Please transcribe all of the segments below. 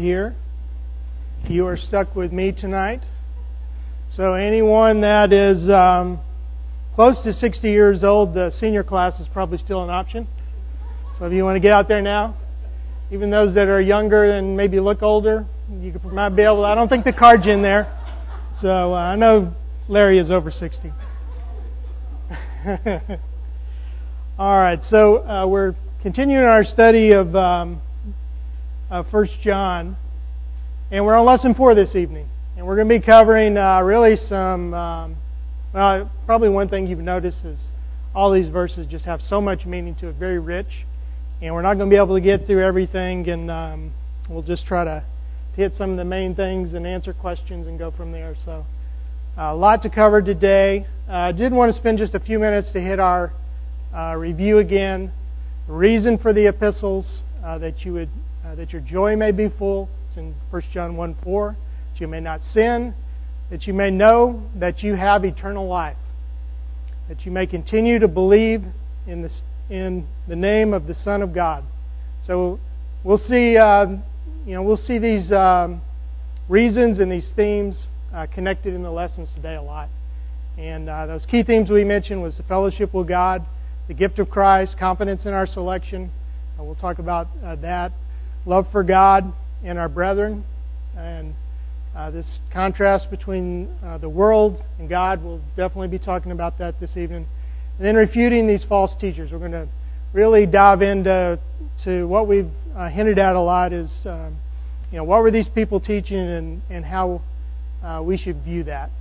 here. You are stuck with me tonight. So anyone that is close to 60 years old, the senior class is probably still an option. So if you want to get out there now, even those that are younger and maybe look older, you might be able to. I don't think the card's in there. So I know Larry is over 60. All right, so we're continuing our study of 1 John, and we're on lesson 4 this evening. And we're going to be covering really some, probably one thing you've noticed is all these verses just have so much meaning to it, very rich. And we're not going to be able to get through everything, and we'll just try to hit some of the main things and answer questions and go from there. So a lot to cover today. I did want to spend just a few minutes to hit our review again. The reason for the epistles, that your joy may be full. It's in 1 John 1:4. That you may not sin. That you may know that you have eternal life. That you may continue to believe in the name of the Son of God. So we'll see. We'll see these reasons and these themes connected in the lessons today a lot. And those key themes we mentioned was the fellowship with God, the gift of Christ, confidence in our selection. We'll talk about that. Love for God and our brethren. And this contrast between the world and God, we'll definitely be talking about that this evening. And then refuting these false teachers. We're going to really dive into what we've hinted at a lot is, what were these people teaching and how we should view that.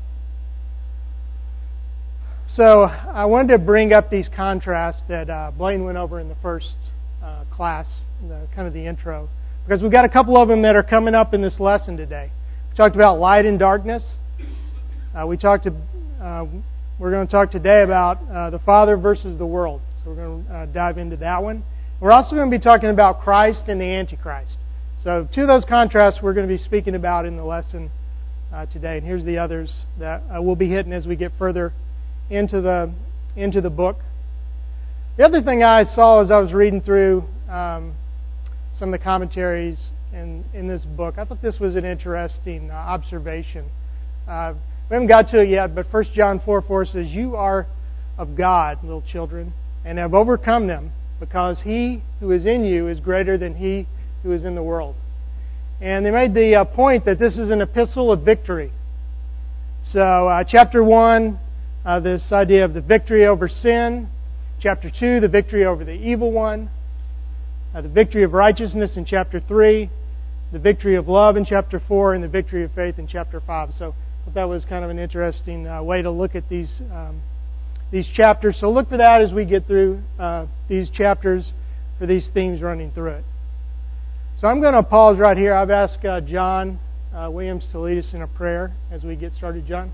So I wanted to bring up these contrasts that Blaine went over in the first class, kind of the intro, because we've got a couple of them that are coming up in this lesson today. We talked about light and darkness. We're going to talk today about the Father versus the world. So we're going to dive into that one. We're also going to be talking about Christ and the Antichrist. So two of those contrasts we're going to be speaking about in the lesson today. And here's the others that we'll be hitting as we get further into the book. The other thing I saw as I was reading through some of the commentaries in this book, I thought this was an interesting observation. We haven't got to it yet, but 1 John 4:4 says, "You are of God, little children, and have overcome them, because He who is in you is greater than he who is in the world." And they made the point that this is an epistle of victory. So chapter 1, this idea of the victory over sin. Chapter 2, the victory over the evil one. The victory of righteousness in chapter 3. The victory of love in chapter 4. And the victory of faith in chapter 5. So I thought that was kind of an interesting way to look at these chapters. So look for that as we get through these chapters for these themes running through it. So I'm going to pause right here. I've asked John Williams to lead us in a prayer as we get started. John?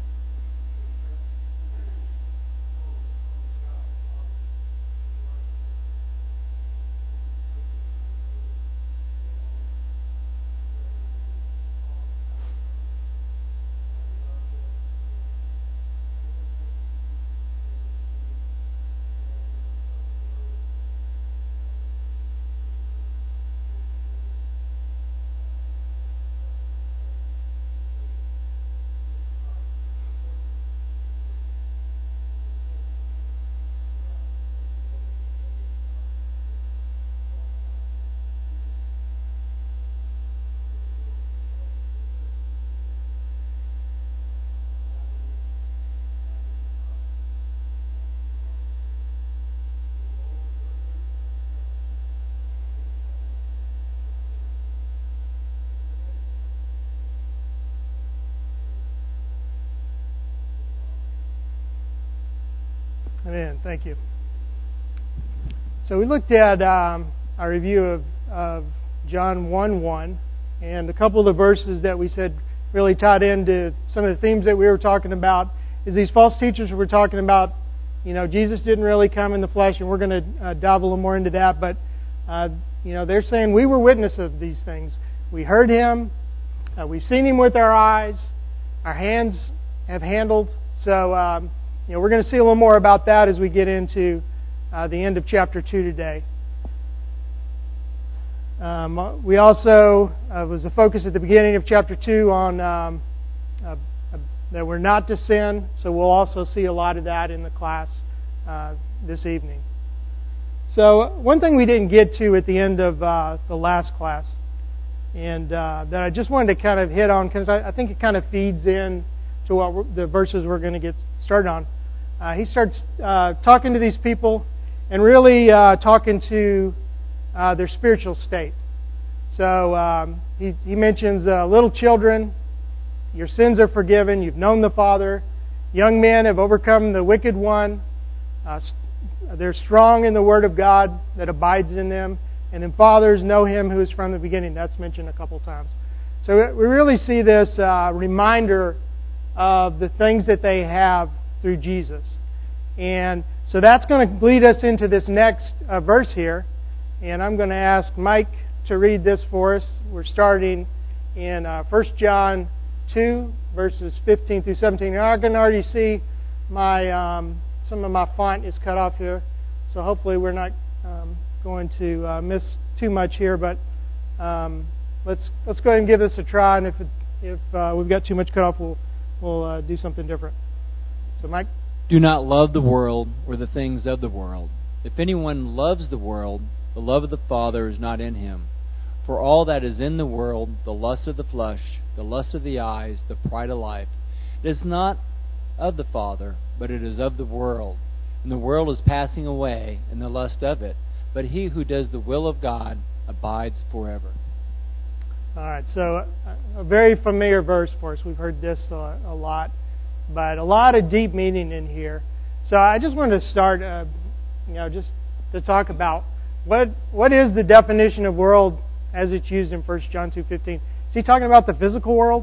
Amen. Thank you. So we looked at our review of John 1:1, and a couple of the verses that we said really tied into some of the themes that we were talking about is these false teachers were talking about, Jesus didn't really come in the flesh, and we're going to dive a little more into that, but, they're saying we were witnesses of these things. We heard Him, we've seen Him with our eyes, our hands have handled, so we're going to see a little more about that as we get into the end of chapter 2 today. We also was the focus at the beginning of chapter 2 on that we're not to sin, so we'll also see a lot of that in the class this evening. So one thing we didn't get to at the end of the last class, and that I just wanted to kind of hit on because I think it kind of feeds in to what the verses we're going to get started on. He starts talking to these people and really talking to their spiritual state. So he mentions little children, your sins are forgiven, you've known the Father. Young men have overcome the wicked one. They're strong in the Word of God that abides in them. And then fathers know Him who is from the beginning. That's mentioned a couple times. So we really see this reminder of the things that they have through Jesus. And so that's going to lead us into this next verse here. And I'm going to ask Mike to read this for us. We're starting in 1 John 2, verses 15 through 17. Now I can already see my some of my font is cut off here. So hopefully we're not going to miss too much here. But let's go ahead and give this a try. And if we've got too much cut off, we'll do something different. So Mike? Do not love the world or the things of the world. If anyone loves the world, the love of the Father is not in him. For all that is in the world, the lust of the flesh, the lust of the eyes, the pride of life, it is not of the Father, but it is of the world. And the world is passing away, and the lust of it. But he who does the will of God abides forever. All right, so a very familiar verse for us. We've heard this a lot, but a lot of deep meaning in here. So I just wanted to start, just to talk about what is the definition of world as it's used in 1 John 2:15. Is he talking about the physical world?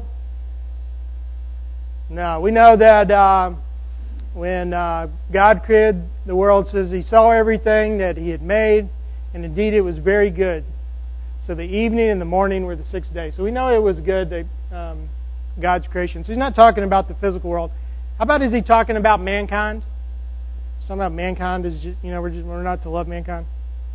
No, we know that when God created the world, it says He saw everything that He had made, and indeed it was very good. So the evening and the morning were the sixth day. So we know it was good, that God's creation. So He's not talking about the physical world. How about is He talking about mankind? He's talking about mankind is just, we're not to love mankind.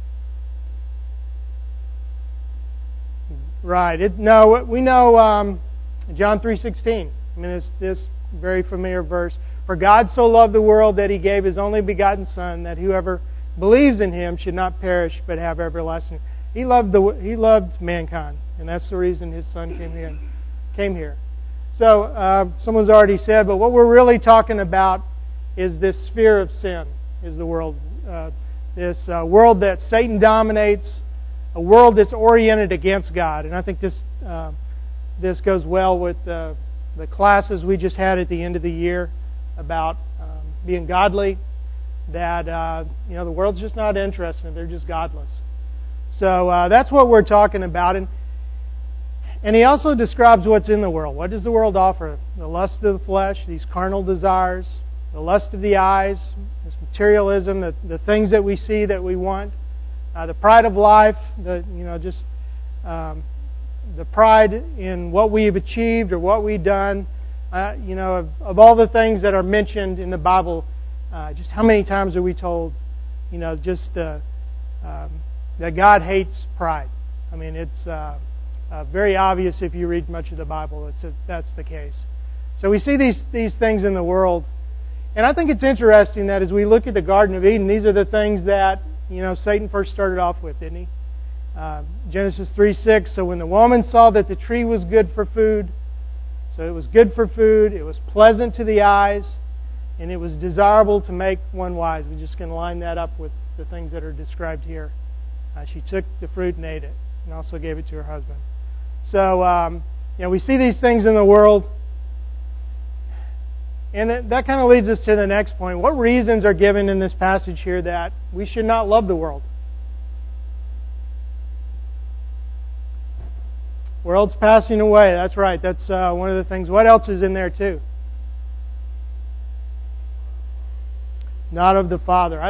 Right. We know John 3:16. I mean, it's this very familiar verse. For God so loved the world that He gave His only begotten Son, that whoever believes in Him should not perish but have everlasting. He loved mankind, and that's the reason His Son came here. So someone's already said, but what we're really talking about is this sphere of sin, is the world, this world that Satan dominates, a world that's oriented against God. And I think this goes well with the classes we just had at the end of the year about being godly. That the world's just not interested; they're just godless. So that's what we're talking about. And he also describes what's in the world. What does the world offer? The lust of the flesh, these carnal desires, the lust of the eyes, this materialism, the things that we see that we want, the pride of life, the pride in what we've achieved or what we've done. Of all the things that are mentioned in the Bible, just how many times are we told, that God hates pride? I mean, it's very obvious if you read much of the Bible. That's the case. So we see these things in the world, and I think it's interesting that as we look at the Garden of Eden, these are the things that Satan first started off with, didn't he? Genesis 3:6. So when the woman saw that the tree was good for food, so it was good for food, it was pleasant to the eyes, and it was desirable to make one wise. We're just going to line that up with the things that are described here. She took the fruit and ate it, and also gave it to her husband. So, we see these things in the world, and that kind of leads us to the next point. What reasons are given in this passage here that we should not love the world? World's passing away. That's right. That's one of the things. What else is in there too? Not of the Father.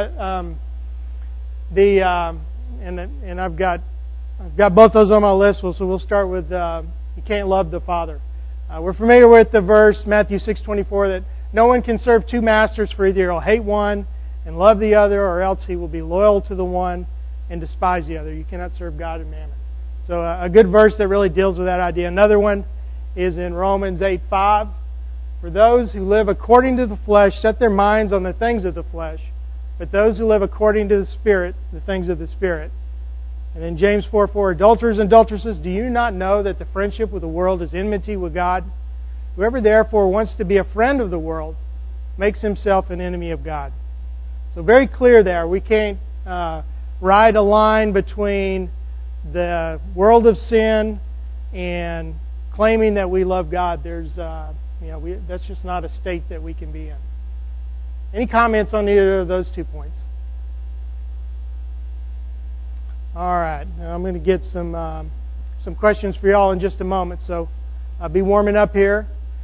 And I've got both those on my list. So we'll start with you can't love the Father. We're familiar with the verse Matthew 6:24 that no one can serve two masters, for either he'll hate one and love the other, or else he will be loyal to the one and despise the other. You cannot serve God and mammon. So a good verse that really deals with that idea. Another one is in Romans 8:5. For those who live according to the flesh set their minds on the things of the flesh, but those who live according to the Spirit, the things of the Spirit. And in James 4:4, adulterers and adulteresses, do you not know that the friendship with the world is enmity with God? Whoever therefore wants to be a friend of the world makes himself an enemy of God. So very clear there. We can't ride a line between the world of sin and claiming that we love God. There's, that's just not a state that we can be in. Any comments on either of those 2 points? All right. Now I'm going to get some questions for y'all in just a moment. So I'll be warming up here.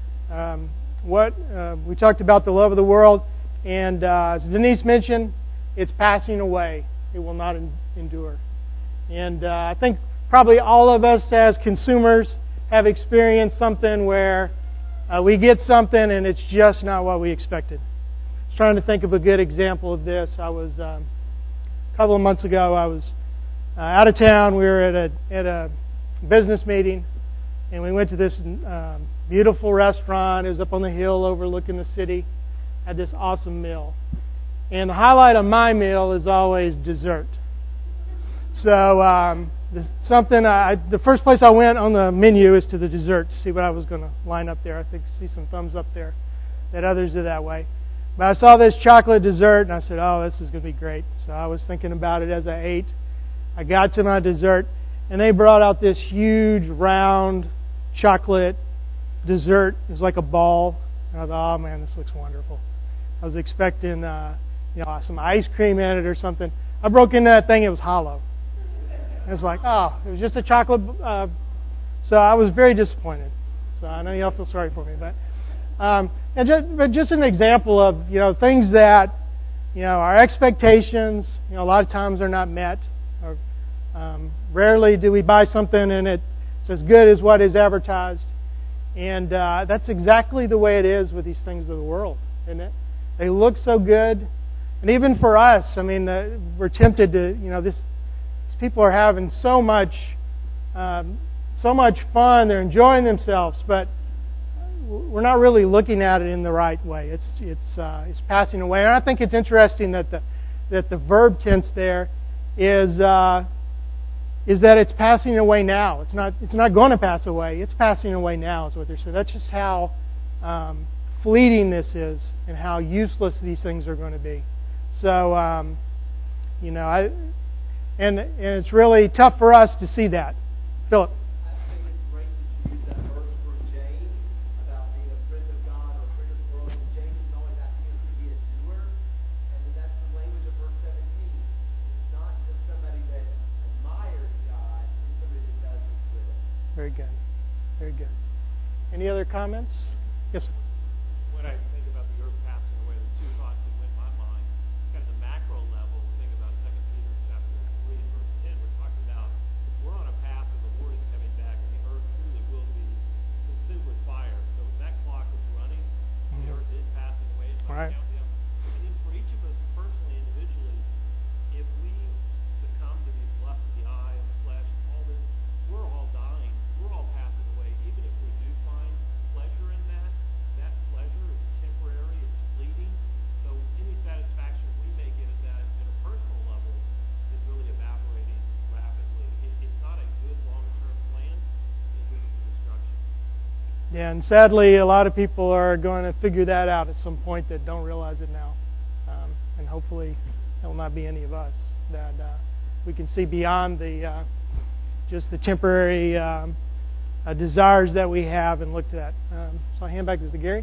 We talked about the love of the world, and as Denise mentioned, it's passing away. It will not endure. And I think probably all of us as consumers have experienced something where we get something and it's just not what we expected. I was trying to think of a good example of this. I was a couple of months ago. I was out of town. We were at a business meeting, and we went to this beautiful restaurant. It was up on the hill overlooking the city. Had this awesome meal, and the highlight of my meal is always dessert. So the first place I went on the menu is to the dessert to see what I was going to line up there. I think I see some thumbs up there that others are that way. But I saw this chocolate dessert and I said, oh, this is going to be great. So I was thinking about it as I ate. I got to my dessert and they brought out this huge round chocolate dessert. It was like a ball. And I thought, oh man, this looks wonderful. I was expecting some ice cream in it or something. I broke into that thing, it was hollow. It was like, oh, it was just a chocolate. So I was very disappointed. So I know y'all feel sorry for me, but just an example of things that our expectations a lot of times are not met. Or rarely do we buy something and it's as good as what is advertised. And that's exactly the way it is with these things of the world, isn't it? They look so good, and even for us, I mean, we're tempted to these people are having so much fun. They're enjoying themselves, but we're not really looking at it in the right way. It's passing away, and I think it's interesting that the verb tense there is that it's passing away now. It's not going to pass away. It's passing away now is what they're saying. That's just how fleeting this is, and how useless these things are going to be. So and it's really tough for us to see that. Philip. I think it's great that you use that verse for James about being a friend of God or a friend of the world. James is always asking us to be a doer, and that's the language of verse 17. It's not just somebody that admires God, it's somebody that does His will. Very good. Very good. Any other comments? Yes, sir. When I think about the earth passing away, the two thoughts that went in my mind, kind of the macro level, think about 2 Peter chapter 3 and verse 10. We're talking about we're on a path of the Lord is coming back, and the earth truly will be consumed with fire. So that clock is running. The earth is passing away. It's not countdown. And then for each of us personally, individually, if we succumb to these lusts of the eye and the flesh, all this, we're all dying. We're all passing away. Even if we do find pleasure in that pleasure is temporary, it's fleeting. So any satisfaction we may get at that at a personal level is really evaporating rapidly. It's not a good long-term plan. It leads to destruction. Yeah, and sadly, a lot of people are going to figure that out at some point that don't realize it now. And hopefully, it will not be any of us. That we can see beyond the just the temporary desires that we have and look to that. So I'll hand back to Gary.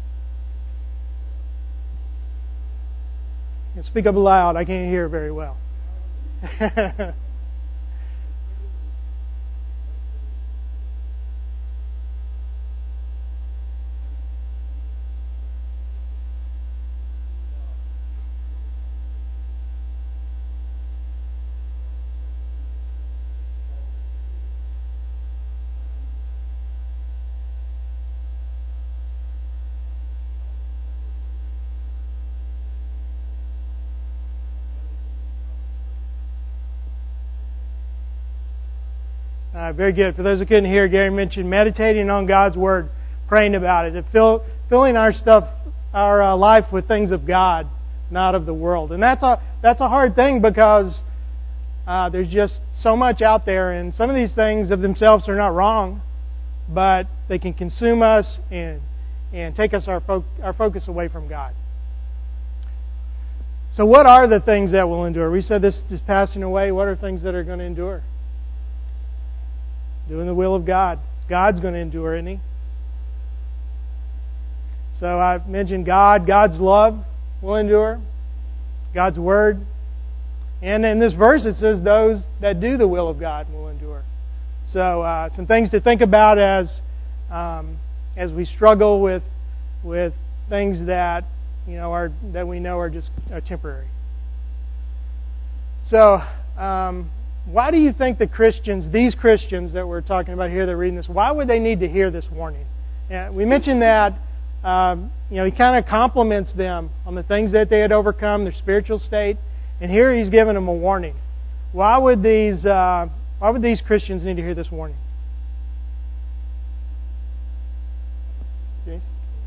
Speak up loud. I can't hear very well. Very good. For those who couldn't hear, Gary mentioned meditating on God's Word, praying about it, and filling our life with things of God, not of the world. And that's a hard thing because there's just so much out there, and some of these things of themselves are not wrong, but they can consume us and take us our focus away from God. So what are the things that will endure? We said this is passing away. What are things that are going to endure? Doing the will of God. God's going to endure, isn't He? So I've mentioned God. God's love will endure. God's Word. And in this verse it says those that do the will of God will endure. So some things to think about as we struggle with things that that we know are just temporary. So why do you think these Christians that we're talking about here, that are reading this, why would they need to hear this warning? We mentioned that he kind of compliments them on the things that they had overcome, their spiritual state, and here he's giving them a warning. Why would these Christians need to hear this warning? James?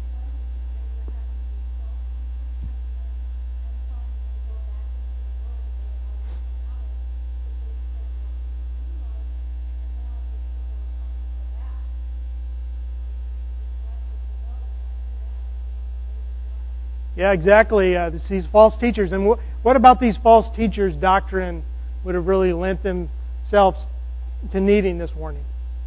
Yeah, exactly. These false teachers. And what about these false teachers' doctrine would have really lent themselves to needing this warning?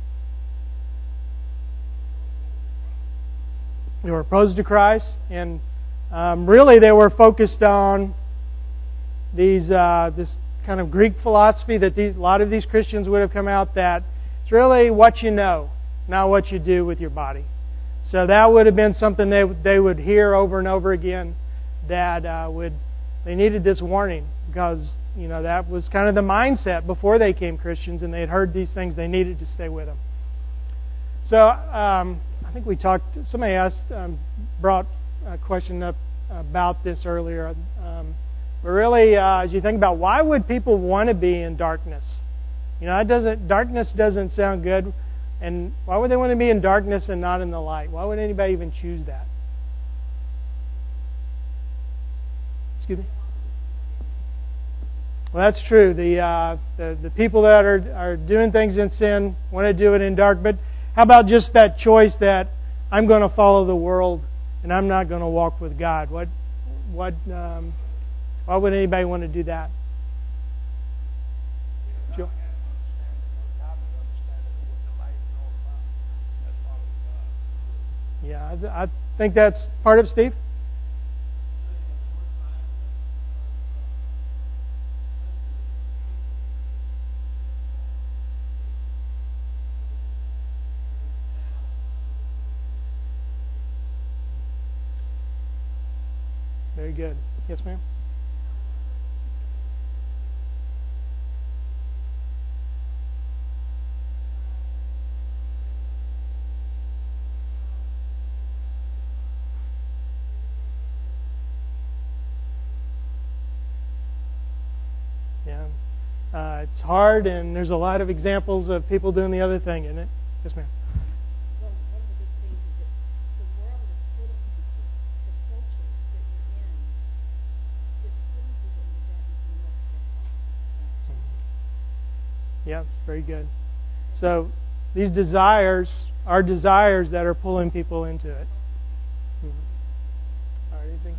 They were opposed to Christ, and really they were focused on this kind of Greek philosophy that a lot of these Christians would have come out, that it's really what you know, not what you do with your body. So that would have been something they would hear over and over again, that they needed this warning, because that was kind of the mindset before they became Christians, and they had heard these things. They needed to stay with them. So I think somebody brought a question up about this earlier. But really, as you think about, why would people want to be in darkness? Darkness doesn't sound good. And why would they want to be in darkness and not in the light? Why would anybody even choose that? Excuse me? Well, that's true. The people that are doing things in sin want to do it in dark. But how about just that choice that I'm going to follow the world and I'm not going to walk with God? Why would anybody want to do that? Joe? Yeah, I think that's part of Steve. Very good. Yes, ma'am? It's hard, and there's a lot of examples of people doing the other thing, isn't it? Yes, ma'am. Well, one of the big things is that the world is putting people, the culture that you're in, is putting people into that and Yeah, very good. So these desires are desires that are pulling people into it. Mm-hmm. All right, anything?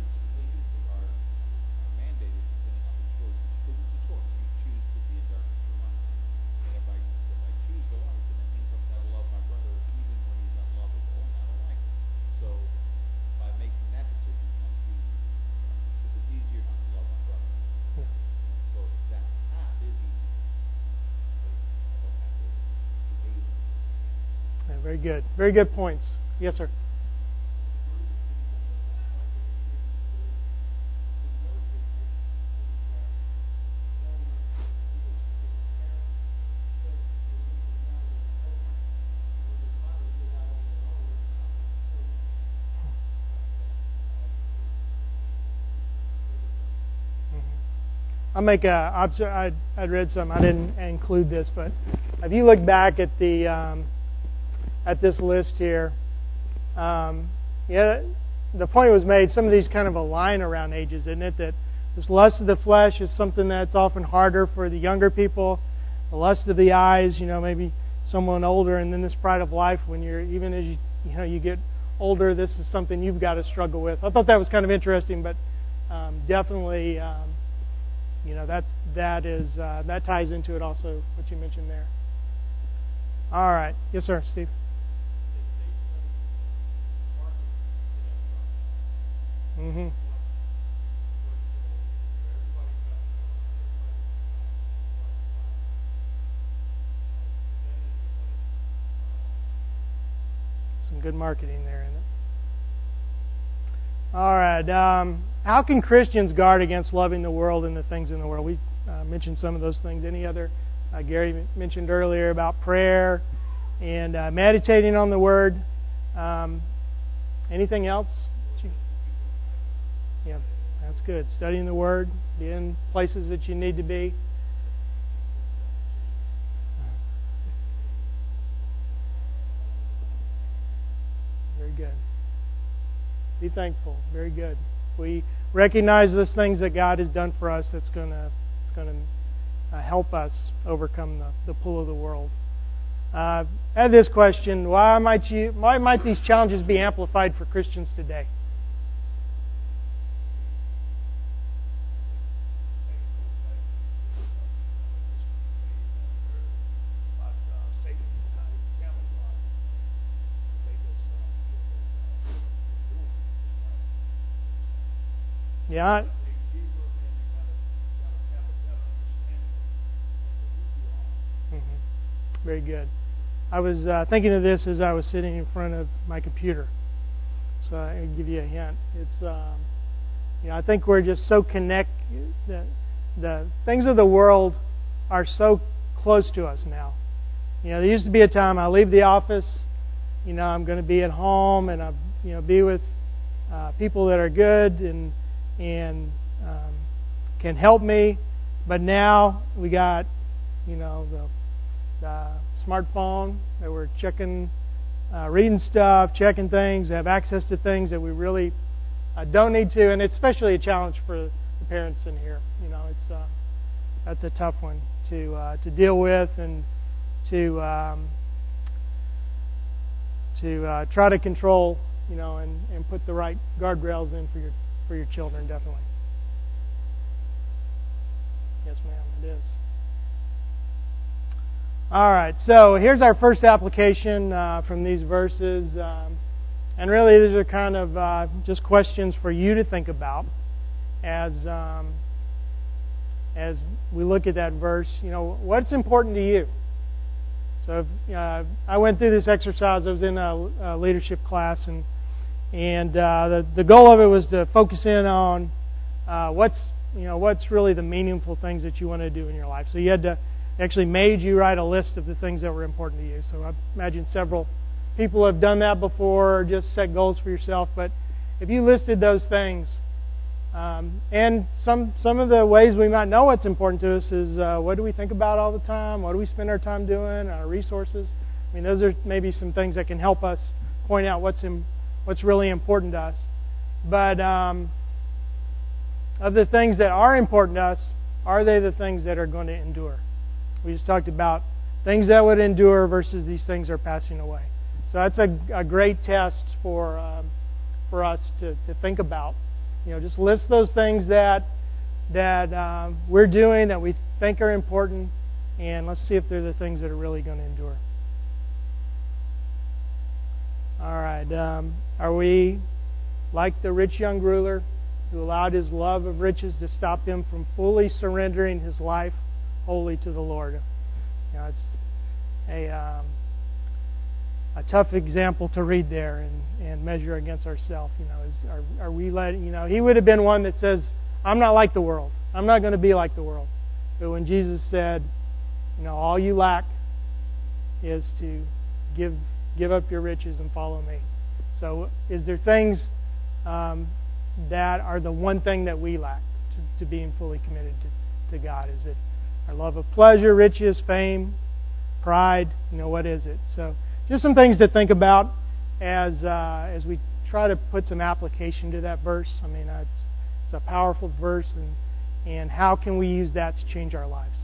Very good. Very good points. Yes, sir. I'll make I'd read some. I didn't include this, but if you look back at this list here, the point was made. Some of these kind of align around ages, isn't it? That this lust of the flesh is something that's often harder for the younger people. The lust of the eyes, maybe someone older, and then this pride of life. When even as you get older, this is something you've got to struggle with. I thought that was kind of interesting, but definitely, that ties into it also. What you mentioned there. All right, yes, sir, Steve. Mm-hmm. Some good marketing there, isn't it? All right. How can Christians guard against loving the world and the things in the world? We mentioned some of those things. Any other? Gary mentioned earlier about prayer and meditating on the Word. Anything else? Yeah, that's good. Studying the Word, be in places that you need to be. Very good. Be thankful. Very good. We recognize those things that God has done for us. That's going to help us overcome the pull of the world. I had this question: why might these challenges be amplified for Christians today? Yeah. Very good. I was thinking of this as I was sitting in front of my computer. So I'll give you a hint. It's, I think we're just so connected. The things of the world are so close to us now. There used to be a time I leave the office, I'm going to be at home and I, be with people that are good and can help me. But now we got, the smartphone that we're checking, reading stuff, checking things, have access to things that we really don't need to, and it's especially a challenge for the parents in here. That's a tough one to deal with and to try to control, and put the right guardrails in for your children, definitely. Yes, ma'am, it is. All right, so here's our first application from these verses. And really, these are kind of just questions for you to think about as we look at that verse. What's important to you? So I went through this exercise. I was in a leadership class, and the goal of it was to focus in on what's really the meaningful things that you want to do in your life. So you had to actually made you write a list of the things that were important to you. So I imagine several people have done that before, or just set goals for yourself. But if you listed those things, and some of the ways we might know what's important to us is what do we think about all the time? What do we spend our time doing? Our resources. I mean, those are maybe some things that can help us point out what's really important to us. But of the things that are important to us, are they the things that are going to endure? We just talked about things that would endure versus these things are passing away. So that's a great test for us to think about. Just list those things that we're doing that we think are important, and let's see if they're the things that are really going to endure. All right. Are we like the rich young ruler who allowed his love of riches to stop him from fully surrendering his life wholly to the Lord? It's a tough example to read there and measure against ourselves. Are we letting? He would have been one that says, "I'm not like the world. I'm not going to be like the world." But when Jesus said, all you lack is to give up your riches and follow me. So, is there things that are the one thing that we lack to being fully committed to God? Is it our love of pleasure, riches, fame, Pride? What is it? So just some things to think about as we try to put some application to that verse. I mean, it's a powerful verse, and how can we use that to change our lives?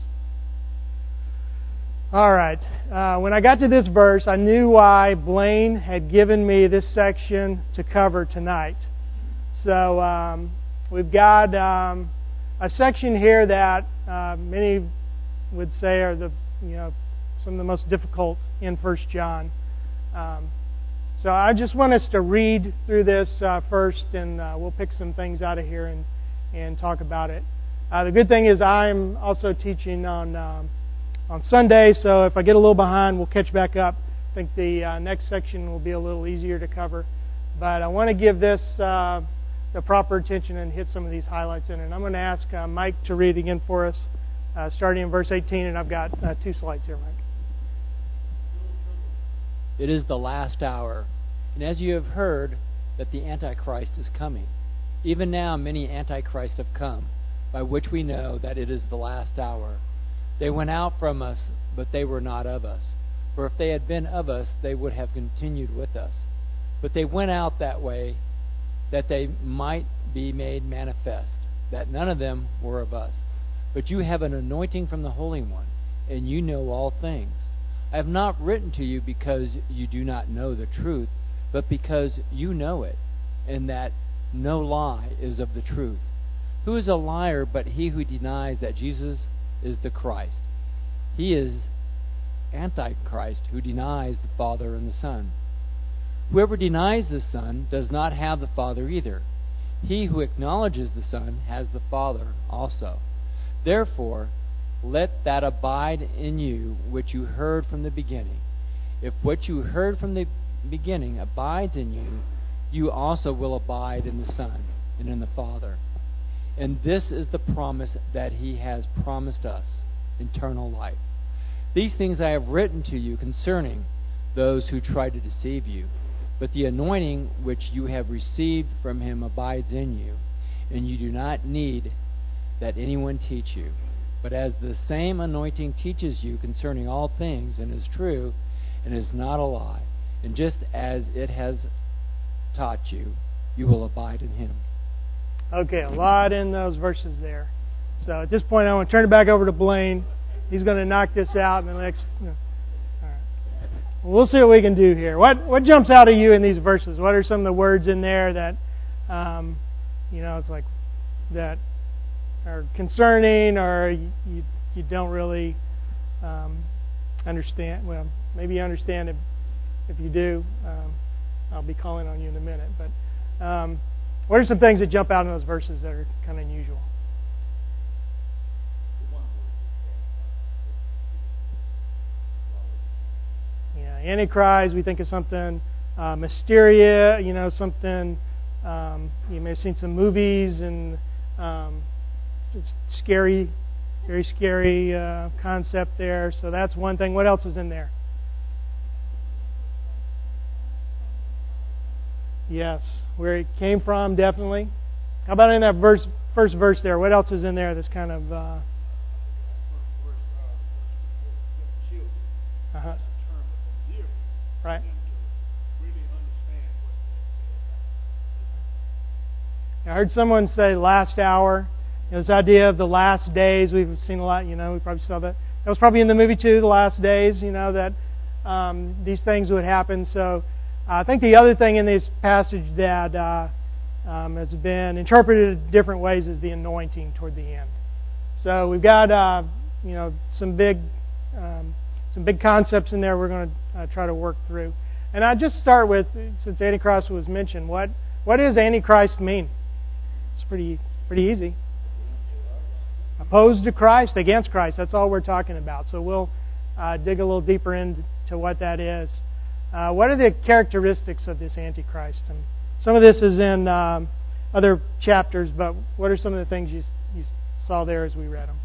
All right. When I got to this verse, I knew why Blaine had given me this section to cover tonight. So we've got a section here that many would say are some of the most difficult in 1 John. So I just want us to read through this first, and we'll pick some things out of here and talk about it. The good thing is I'm also teaching on Sunday, so if I get a little behind, we'll catch back up. I think the next section will be a little easier to cover. But I want to give this the proper attention and hit some of these highlights in it. And I'm going to ask Mike to read again for us, starting in verse 18, and I've got 2 slides here, Mike. It is the last hour, and as you have heard that the Antichrist is coming, even now many Antichrists have come, by which we know that it is the last hour. They went out from us, but they were not of us. For if they had been of us, they would have continued with us. But they went out that way, that they might be made manifest, that none of them were of us. But you have an anointing from the Holy One, and you know all things. I have not written to you because you do not know the truth, but because you know it, and that no lie is of the truth. Who is a liar but he who denies that Jesus is the Christ? He is Antichrist, who denies the Father and the Son. Whoever denies the Son does not have the Father either. He who acknowledges the Son has the Father also. Therefore, let that abide in you which you heard from the beginning. If what you heard from the beginning abides in you, you also will abide in the Son and in the Father. And this is the promise that He has promised us, eternal life. These things I have written to you concerning those who try to deceive you. But the anointing which you have received from Him abides in you, and you do not need that anyone teach you. But as the same anointing teaches you concerning all things, and is true, and is not a lie, and just as it has taught you, you will abide in Him. Okay, a lot in those verses there. So at this point, I want to turn it back over to Blaine. He's going to knock this out in the next. All right. Well, we'll see what we can do here. What jumps out at you in these verses? What are some of the words in there that, it's like that are concerning, or you don't really understand? Well, maybe you understand it. If you do, I'll be calling on you in a minute. But what are some things that jump out in those verses that are kind of unusual? Yeah, Antichrist, we think of something mysterious, something, you may have seen some movies, and it's scary, very scary concept there. So that's one thing. What else is in there? Yes, where it came from, definitely. How about in that first verse there? What else is in there that's kind of... Right. I heard someone say last hour. This idea of the last days. We've seen a lot, we probably saw that. That was probably in the movie too, The Last Days, that these things would happen. So I think the other thing in this passage that has been interpreted different ways is the anointing toward the end. So we've got some big concepts in there we're going to try to work through. And I just start with, since Antichrist was mentioned, what does Antichrist mean? It's pretty easy. Opposed to Christ, against Christ. That's all we're talking about. So we'll dig a little deeper into what that is. What are the characteristics of this Antichrist? And some of this is in other chapters, but what are some of the things you saw there as we read them?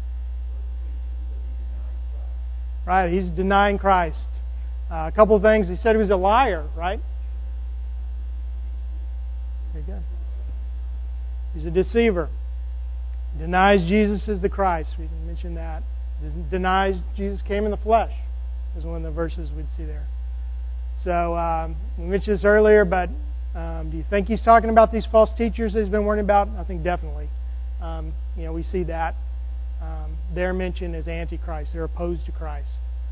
Right, he's denying Christ. A couple of things. He said he was a liar, right? Very good. He's a deceiver. Denies Jesus is the Christ. We mentioned that. Denies Jesus came in the flesh. is one of the verses we'd see there. So we mentioned this earlier, but do you think he's talking about these false teachers that he's been warning about? I think definitely. We see that. They're mentioned as Antichrist. They're opposed to Christ.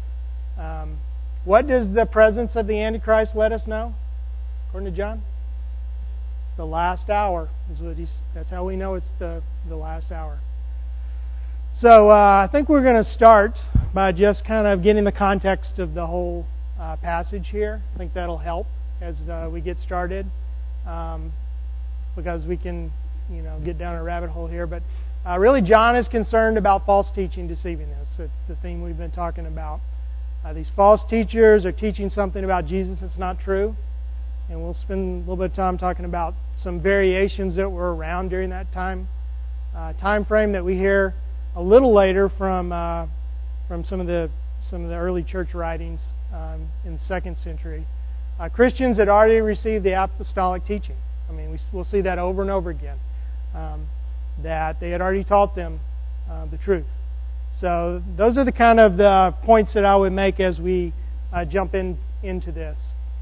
What does the presence of the Antichrist let us know, according to John? It's the last hour. That's how we know it's the last hour. So I think we're going to start by just kind of getting the context of the whole passage here. I think that'll help as we get started, because we can, get down a rabbit hole here. But really, John is concerned about false teaching deceiving us. It's the theme we've been talking about. These false teachers are teaching something about Jesus that's not true, and we'll spend a little bit of time talking about some variations that were around during that time frame that we hear a little later from some of the early church writings in the 2nd century. Christians had already received the apostolic teaching. We'll see that over and over again, that they had already taught them the truth. So those are the kind of the points that I would make as we jump into this.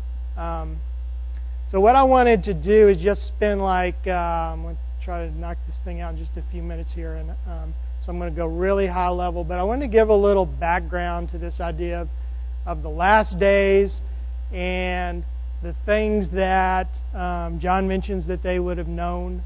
So what I wanted to do is just spend I'm going to try to knock this thing out in just a few minutes here, and so I'm going to go really high level. But I want to give a little background to this idea of the last days and the things that John mentions that they would have known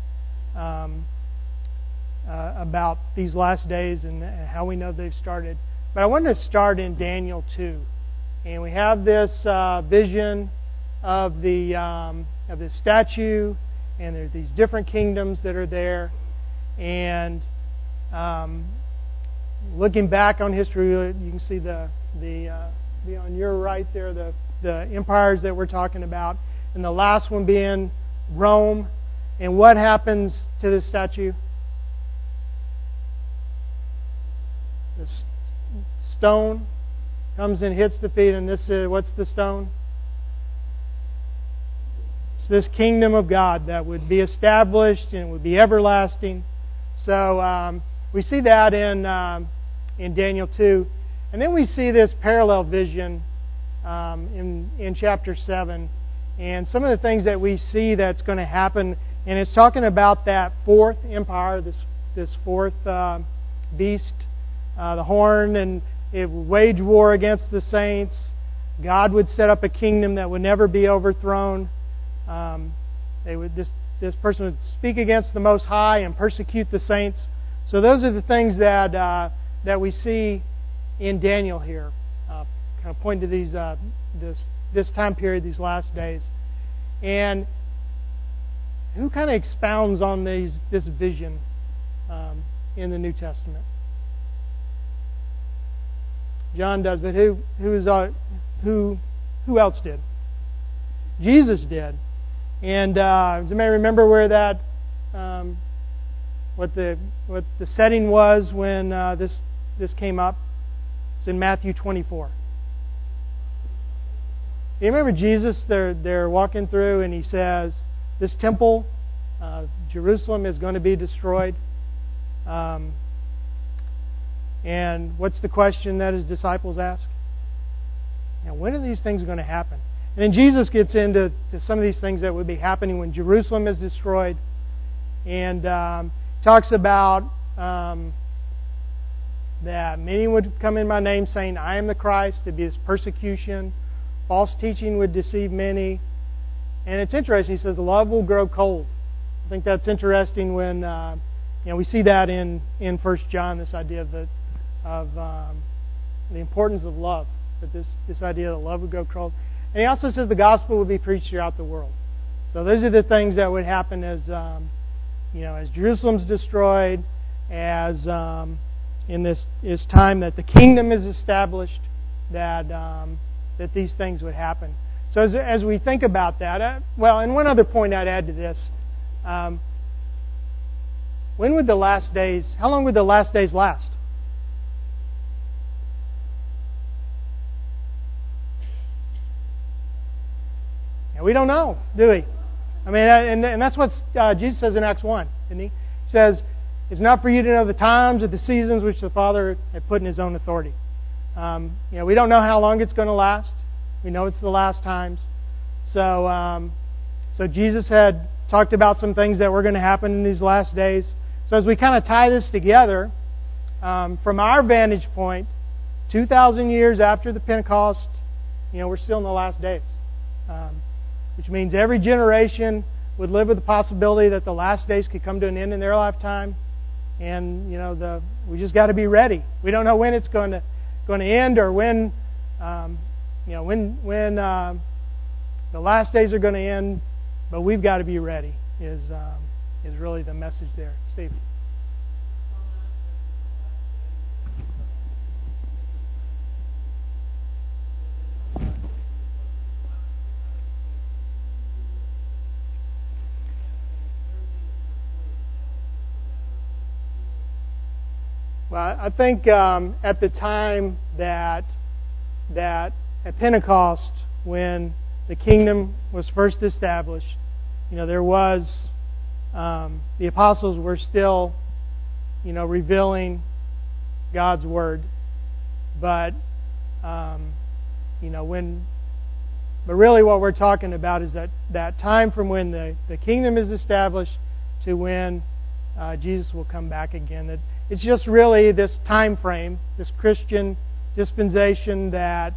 about these last days and how we know they've started. But I wanted to start in Daniel 2. And we have this vision of the statue, and there's these different kingdoms that are there. And looking back on history, you can see the on your right there, the empires that we're talking about, and the last one being Rome. And what happens to the statue? The stone comes and hits the feet, and this is, what's the stone? It's this kingdom of God that would be established and would be everlasting. So we see that in Daniel 2. And then we see this parallel vision in chapter 7. And some of the things that we see that's going to happen, and it's talking about that fourth empire, this fourth beast, the horn, and it would wage war against the saints. God would set up a kingdom that would never be overthrown. This person would speak against the Most High and persecute the saints. So those are the things that we see in Daniel here, kind of point to these this time period, these last days. And who kind of expounds on this vision in the New Testament? John does, but who else did? Jesus did. And does anybody remember where that what the setting was when this came up? It's in Matthew 24. You remember Jesus? They're walking through, and he says, "This temple, Jerusalem, is going to be destroyed." And what's the question that his disciples ask? When are these things going to happen? And then Jesus gets into some of these things that would be happening when Jerusalem is destroyed, and talks about that many would come in my name saying, "I am the Christ." There'd be this persecution. False teaching would deceive many. And it's interesting. He says, "Love will grow cold." I think that's interesting when we see that in 1 John, this idea of the importance of love. That this idea that love would grow cold. And he also says the gospel would be preached throughout the world. So those are the things that would happen as Jerusalem's destroyed, as in this time that the kingdom is established, that these things would happen. So as we think about that, and one other point I'd add to this: when would the last days? How long would the last days last? We don't know, do we? And that's what Jesus says in Acts 1, isn't he? He says, "It's not for you to know the times or the seasons which the Father had put in His own authority." We don't know how long it's going to last. We know it's the last times. So Jesus had talked about some things that were going to happen in these last days. So as we kind of tie this together, from our vantage point, 2,000 years after the Pentecost, we're still in the last days. Which means every generation would live with the possibility that the last days could come to an end in their lifetime. And, we just got to be ready. We don't know when it's going to end or when the last days are going to end, but we've got to be ready is really the message there. Steve. Well, I think at the time that at Pentecost, when the kingdom was first established, there was the apostles were still, revealing God's word, but really what we're talking about is that time from when the kingdom is established to when Jesus will come back again. It's just really this time frame, this Christian dispensation that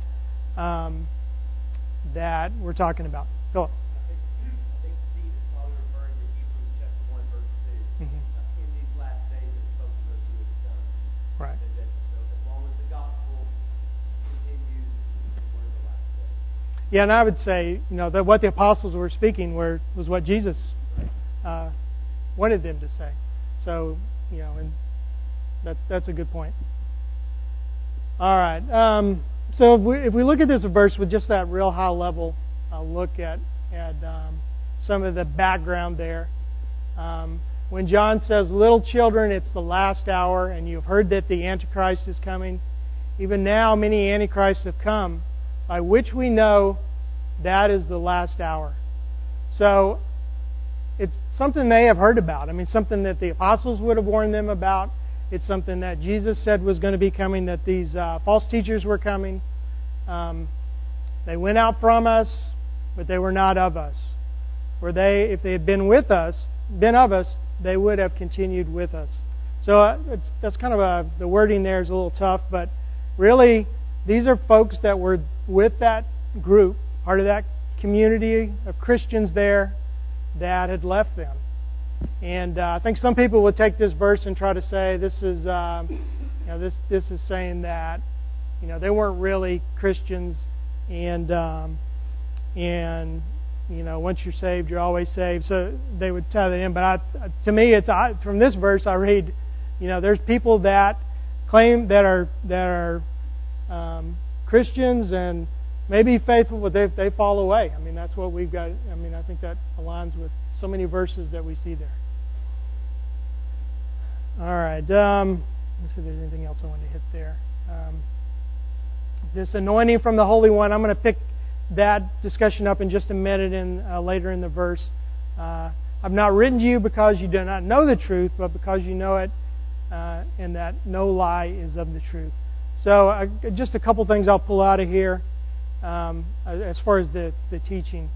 we're talking about. Philip. I think Steve is probably referring to Hebrews chapter 1, verse 2. In these last days, it's supposed to go through its son. Right. So as long as the gospel continues, we're in the last days. Yeah, and I would say, that what the apostles were speaking was what Jesus wanted them to say. So, and that's a good point. All right. So if we look at this verse with just that real high level look at some of the background there. When John says, "Little children, it's the last hour, and you've heard that the Antichrist is coming. Even now many Antichrists have come, by which we know that is the last hour." So it's something they have heard about. Something that the apostles would have warned them about. It's something that Jesus said was going to be coming, that these false teachers were coming. They went out from us, but they were not of us. If they had been of us, they would have continued with us. So that's kind of the wording there is a little tough, but really these are folks that were with that group, part of that community of Christians there that had left them. And I think some people would take this verse and try to say this is, this is saying that, they weren't really Christians, and once you're saved, you're always saved. So they would tie that in. But to me, from this verse, I read, there's people that claim that are Christians and maybe faithful, but they fall away. That's what we've got. I think that aligns with so many verses that we see there. All right. Let's see if there's anything else I want to hit there. This anointing from the Holy One, I'm going to pick that discussion up in just a minute and later in the verse. I've not written to you because you do not know the truth, but because you know it, and that no lie is of the truth. So just a couple things I'll pull out of here as far as the teaching.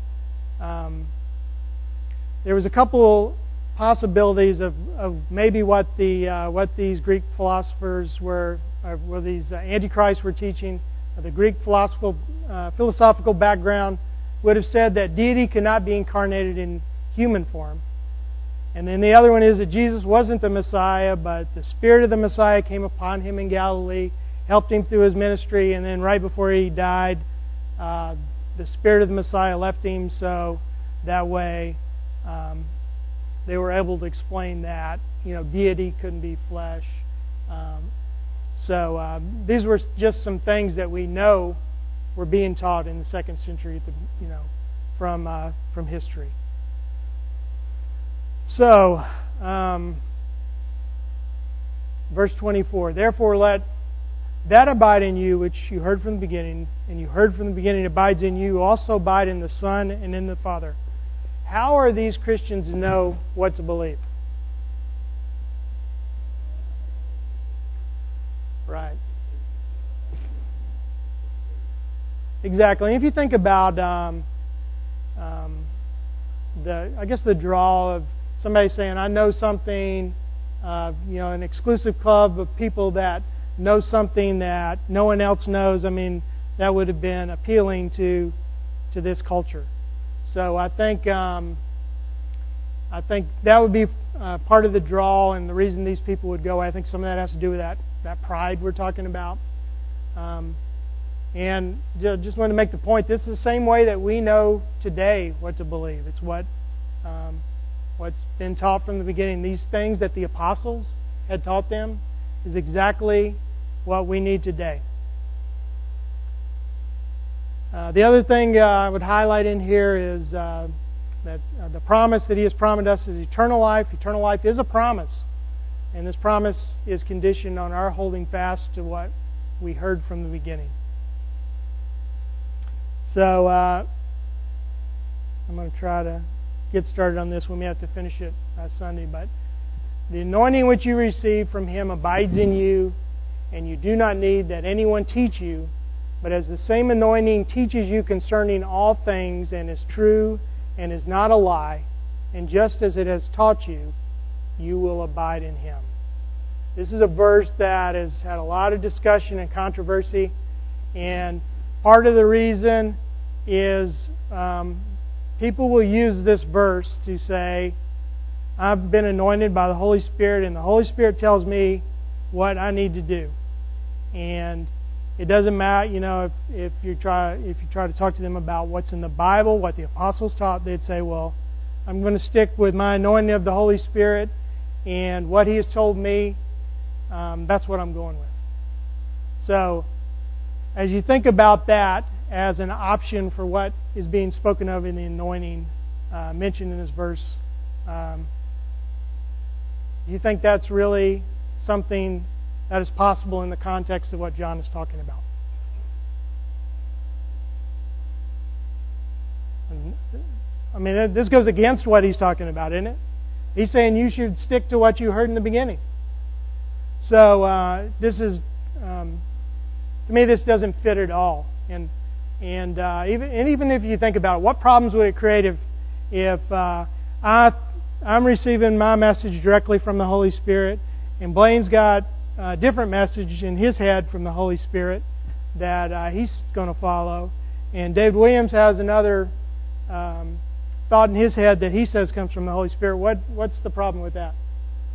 There was a couple possibilities of maybe what these Greek philosophers were, or these antichrists were teaching. The Greek philosophical background would have said that deity could not be incarnated in human form. And then the other one is that Jesus wasn't the Messiah, but the Spirit of the Messiah came upon him in Galilee, helped him through his ministry, and then right before he died, the Spirit of the Messiah left him, so that way they were able to explain that deity couldn't be flesh. So these were just some things that we know were being taught in the 2nd century, from history. So, verse 24. Therefore, let that abide in you which you heard from the beginning, and you heard from the beginning abides in you. Also abide in the Son and in the Father. How are these Christians to know what to believe? Right. Exactly. And if you think about the draw of somebody saying, I know something, an exclusive club of people that know something that no one else knows, I mean, that would have been appealing to this culture. So I think that would be part of the draw and the reason these people would go. I think some of that has to do with that pride we're talking about. And just want to make the point, this is the same way that we know today what to believe. It's what's been taught from the beginning. These things that the apostles had taught them is exactly what we need today. The other thing I would highlight in here is that the promise that He has promised us is eternal life. Eternal life is a promise. And this promise is conditioned on our holding fast to what we heard from the beginning. So I'm going to try to get started on this. We may have to finish it Sunday. But the anointing which you receive from Him abides in you, and you do not need that anyone teach you. But as the same anointing teaches you concerning all things, and is true, and is not a lie, and just as it has taught you, you will abide in Him. This is a verse that has had a lot of discussion and controversy, and part of the reason is people will use this verse to say, I've been anointed by the Holy Spirit, and the Holy Spirit tells me what I need to do. And it doesn't matter, if you try to talk to them about what's in the Bible, what the apostles taught, they'd say, well, I'm going to stick with my anointing of the Holy Spirit, and what He has told me, that's what I'm going with. So, as you think about that as an option for what is being spoken of in the anointing mentioned in this verse, do you think that's really something that is possible in the context of what John is talking about? I mean, this goes against what he's talking about, isn't it? He's saying you should stick to what you heard in the beginning. So this is, to me, this doesn't fit at all. And even if you think about it, what problems would it create if I'm receiving my message directly from the Holy Spirit, and Blaine's got a different message in his head from the Holy Spirit that he's going to follow, and David Williams has another thought in his head that he says comes from the Holy Spirit. What's the problem with that?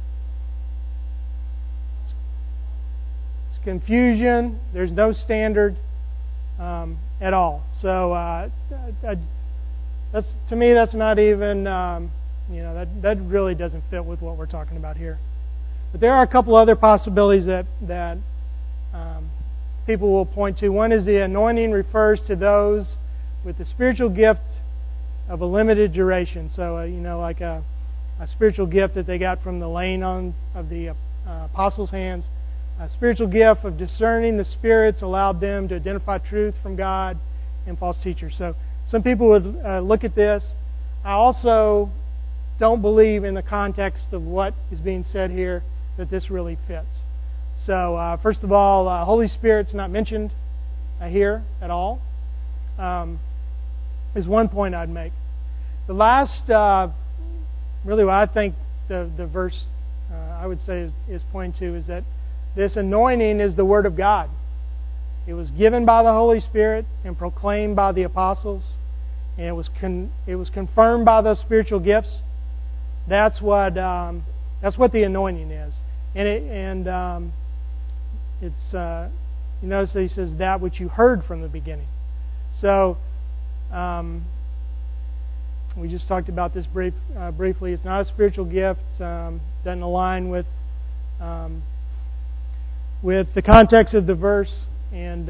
It's confusion. There's no standard at all. So that's, to me, that's not even that really doesn't fit with what we're talking about here. But there are a couple other possibilities that people will point to. One is the anointing refers to those with the spiritual gift of a limited duration. So, like a spiritual gift that they got from the laying on of the apostles' hands. A spiritual gift of discerning the spirits allowed them to identify truth from God and false teachers. So some people would look at this. I also don't believe in the context of what is being said here that this really fits. So first of all, Holy Spirit's not mentioned here at all. Is one point I'd make. The last, really what I think the verse I would say is pointing to is that this anointing is the Word of God. It was given by the Holy Spirit and proclaimed by the apostles, and it was confirmed by those spiritual gifts. That's what the anointing is, and it's you notice that he says that which you heard from the beginning. So we just talked about this briefly. It's not a spiritual gift. Doesn't align with the context of the verse. And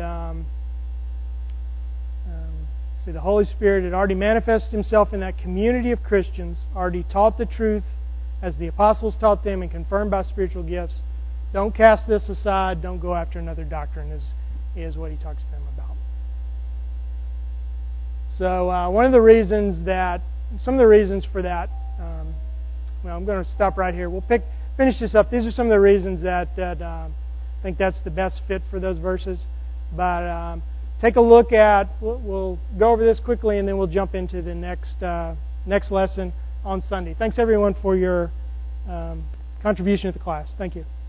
see, the Holy Spirit had already manifested Himself in that community of Christians, already taught the truth as the apostles taught them and confirmed by spiritual gifts. Don't cast this aside. Don't go after another doctrine is what he talks to them about. So some of the reasons for that, I'm going to stop right here. We'll finish this up. These are some of the reasons that I think that's the best fit for those verses. But take a look at, we'll go over this quickly and then we'll jump into the next lesson on Sunday. Thanks everyone for your contribution to the class. Thank you.